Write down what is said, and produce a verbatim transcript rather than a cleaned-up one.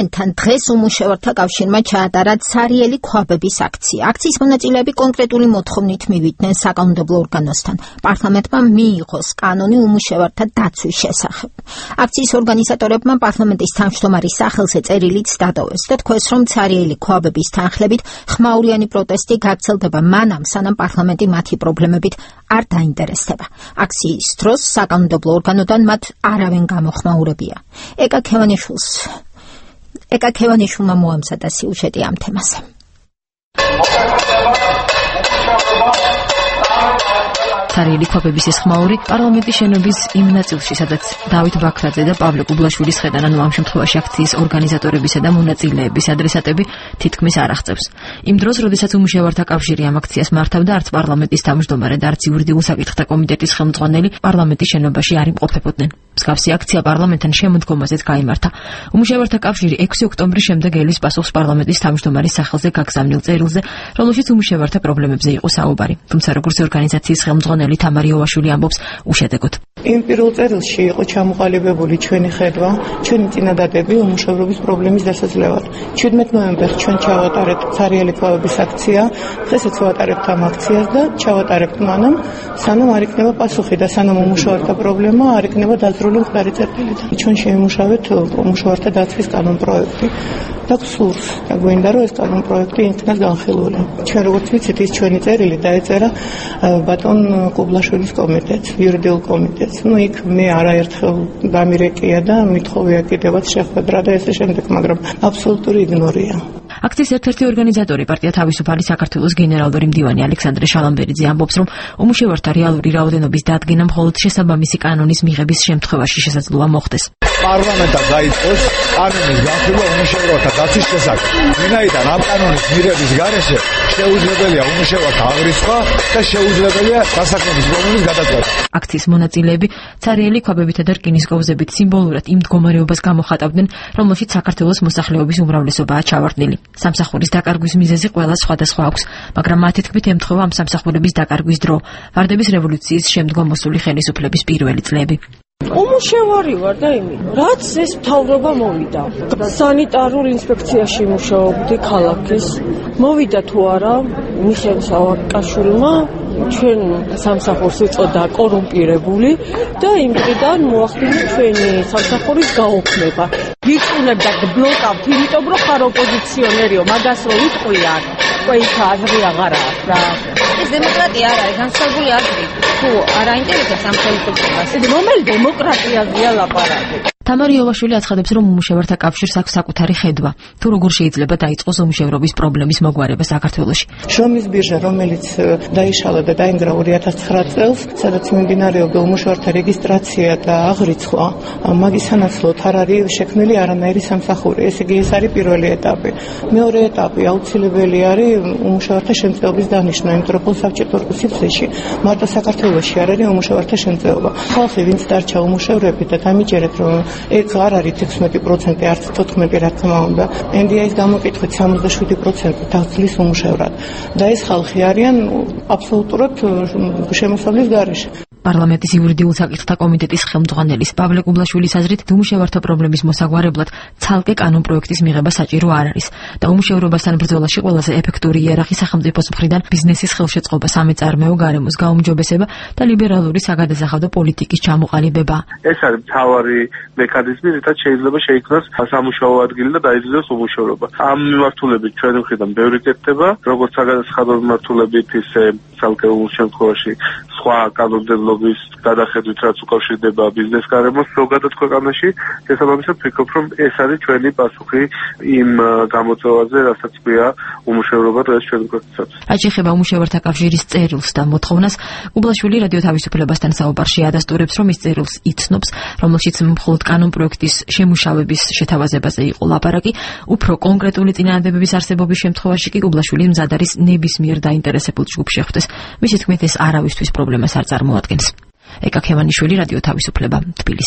თან დღეს უმუშევართა კავშირმა ჩაატარა ცარიელი ქვაბების აქცია. აქციის მონაწილეები კონკრეტული მოთხოვნით მივიდნენ საკანონმდებლო ორგანოსთან. პარლამენტმა მიიღოს კანონი უმუშევართა დაცვის შესახებ. აქციის ორგანიზატორებმა პარლამენტის თავმჯდომარის სახელზე წერილიც დატოვეს და თქვეს, რომ ცარიელი ქვაბების თანხლებით ხმაურიანი პროტესტი გაგრძელდება მანამ, სანამ პარლამენტი მათი პრობლემებით არ დაინტერესდება. აქციის დროს საკანონმდებლო ორგანოდან მათ არავინ გამოხმაურებია. ეკა ქევანიშვილს ეკა ქევანიშვილმა მოამზადა სიუჟეტი ამ თემაზე. ცარიელი ქვაბების ეს ხმაური პარლამენტის შენობის იმ ნაწილში, სადაც დავით ბაქრაძე და პავლე კუბლაშვილის ხედან, ანუ ამ შემთხვევაში აქციის ორგანიზატორებისა და მონაწილეების ადრესატები თითქმის არ აღწევს. იმ დროს, როდესაც უმუშევართა კავშირი ამ აქციას მართავდა, არც პარლამენტის თავმჯდომარე და არც იურიდიულ საკითხთა კომიტეტის ხელმძღვანელი პარლამენტის შენობაში არ იმყოფებოდნენ. მსგავსი აქცია პარლამენტთან შემოდგომაზეც გაიმართა. უმუშევართა კავშირი ექვსი ოქტომბრის შემდეგ ელის პასუხს პარლამენტის თავმჯდომარის სახელზე გაგზავნილ წერილზე, რომელშიც უმუშევართა პრობლემებზე იყო საუბარი. თუმცა როგორც ორგანიზაციის ხელმძღვანელი თამარ იოვაშვილი ამბობს, უშედეგოდ. იმ პირველ წერილში იყო ჩამოყალიბებული ჩვენი ხედვა, ჩვენი წინადადები უმუშევრობის პრობლემის დასაძლევად. ჩვიდმეტ ნოემბერს ჩვენ ჩავატარებთ ცარიელი ქვაბების აქცია, დღესაც ვატარებთ ამ აქციას და ჩავატარებთ მანამ, სანამ არ იქნება პასუხი და სანამ უმუშევართა პრობლემა არ იქნება დაძრული მყარი წერტილით. ჩვენ შევიმუშავეთ უმუშევართა დაცვის კანონპროექტი და გსურს და გვინდა რომ ეს კანონპროექტი იქნას განხილული. ჩვენ როგორც ვიცით, ის ჩვენი წერილი დაეწერა ბატონ კუბლაშვილის კომიტეტს, იურიდიულ კომიტეტს. ნუ იქ მე არაერთხელ დამირეკია და მithოვია კიდევაც შეხვედრა და ესე შემდეგ, მაგრამ აბსოლუტური იგნორია. აქციის ერთ-ერთი ორგანიზატორი პარტია თავისუფალი საქართველოს გენერალური მდივანი ალექსანდრე შალამბერიძე ამბობს, რომ უმუშევართა რეალური რაოდენობის დადგენა მხოლოდ შესაბამისი კანონის მიღების შემთხვევაში შესაძლოა მოხდეს. პარლამენტა დაიწყოს კანონის განხილვა უმუშევართა დაცვის შესახებ. ვინაიდან ამ კანონის მიღების გარეშე შეუძლებელია უმუშევართა აღრიცხვა და შეუძლებელია დასაქმების პრობლემის გადაწყვეტა. აქციის მონაწილეები ცარიელი ქვაბებითა და რკინის კოვზებით სიმბოლურად იმ მდგომარეობას გამოხატავდნენ, რომელშიც საქართველოს მოსახლეობის უმრავლესობაა ჩავარდნილი. სამსახურის დაკარგვის მიზეზი ყველა სხვადასხვა აქვს, მაგრამ მათი თქმით ემთხვევა ამ სამსახურების დაკარგვის დრო, ვარდების რევოლუციის შემდგომ მოსული ხელისუფლების პირველი წლები. უმუშევარი ვარ და იმით, რაც ეს მთავრობა მოვიდა. სანიტარულ ინსპექციაში მუშაობდი ქალაქის. მოვიდა თუ არა მიხეილ სააკაშვილმა ჩვენ სამსახურს ეწოდა კორუმპირებული და იმ დღიდან მოახდინა ჩვენი სამსახურის გაუქმება. ვიწუნებდა და ბლოკავთ, იმიტომ რომ ხარ ოპოზიციონერიო, მაგას რო იტყვიან, ყველა აზრი აღარა აქვს რა. ეს დემოკრატია არ არის, განსხვავებული აზრი. თუ არ აინტერესებს ამ ხელისუფლებას. რომელი დემოკრატიაზეა ლაპარაკი? თამარ იოვაშვილი აცხადებს, რომ უმუშევართა კავშირს აქვს საკუთარი ხედვა, თუ როგორ შეიძლება დაიწყოს უმუშევრობის პრობლემის მოგვარება საქართველოში. შრომის ბირჟა, რომელიც დაიშალა და დაინგრა ორი ათას ცხრა წელს, სადაც მიმდინარეობდა უმუშევართა რეგისტრაცია და აღრიცხვა, მაგის სანაცვლოდ არ არის შექმნილი არანაირი სამსახური. ესე იგი, ეს არის პირველი ეტაპი. მეორე ეტაპი აუცილებელი არის უმუშევართა შემწეობის დანიშვნა, იმიტომ რომ საბჭოთა სივრცეში მარტო საქართველოში არ არის უმუშევართა შემწეობა. ხალხი, ვინც დარჩა უმუშევრები და დამიჯერეთ, რომ ეს არ არის ექვსმეტი პროცენტი, არც თოთხმეტი, რა თქმა უნდა. εν დი ეის გამოკითხვით სამოცდაშვიდი პროცენტი დაძლის უმუშევრად. და ეს ხალხი არიან აბსოლუტურად შემოსავლის გარეშე. პარლამენტის იურიდიულ საკითხთა კომიტეტის ხელმძღვანელის პავლე კუბლაშვილის აზრით, უმუშევართა პრობლემის მოსაგვარებლად ცალკე კანონპროექტის მიღება საჭირო არ არის და უმუშევრობასთან ბრძოლაში ყველაზე ეფექტური იარაღი სახელმწიფოს მხრიდან ბიზნესის ხელშეწყობა, სამეწარმეო გარემოს გაუმჯობესება და ლიბერალური საგადასახადო პოლიტიკის ჩამოყალიბება. ეს არის მთავარი მექანიზმი, რითაც შეიძლება შეიქმნას სამუშაო ადგილი და დაიძინოს უმუშევრობა. ამ მიმართულებით ჩვენი მხრიდან ბევრი კეთდება, როგორც საგადასახადო მიმართულებით, ისე ცალკე შემთხვევაში სხვა კანონმდებლობის გადახედვით, რაც უკავშირდება ბიზნეს გარემოს ზოგადად ქვეყანაში. შესაბამისად ვფიქრობ, რომ ეს არის ჩვენი პასუხი იმ გამოწვევაზე, რასაც ქვია უმუშევრობა დღეს ჩვენი ქვეყნისათვის. რაც შეეხება უმუშევართა კავშირის წერილს და მოთხოვნას, კუბლაშვილი რადიო თავისუფლებასთან საუბარში ადასტურებს, რომ ის წერილს იცნობს, რომელშიც მხოლოდ კანონპროექტის შემუშავების შეთავაზებაზე იყო ლაპარაკი, უფრო კონკრეტული წინააღმდეგობის არსებობის შემთხვევაში კი კუბლაშვილი მზად არის ნებისმიერ დაინტერესებულ ჯგუფს შეხვდეს. მისი თქმით, ეს არავისთვის პრობლემას არ წარმოადგენს. ეკა ქევანიშვილი, რადიო თავისუფლება, თბილისი.